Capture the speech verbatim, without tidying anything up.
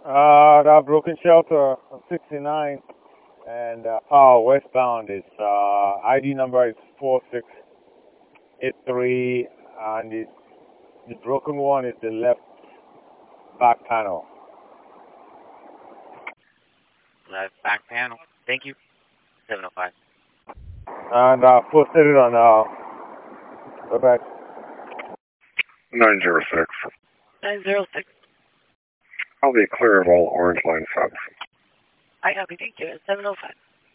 Uh, that broken shelter on sixty-nine and uh, oh, westbound is uh, I D number is four six eight three, and the, the broken one is the left back panel. Left back panel. Thank you. seven oh five. And uh, posted it on uh, okay. nine zero six. nine zero six. I'll be clear of all orange line subs. I copy. Thank you. seven oh five.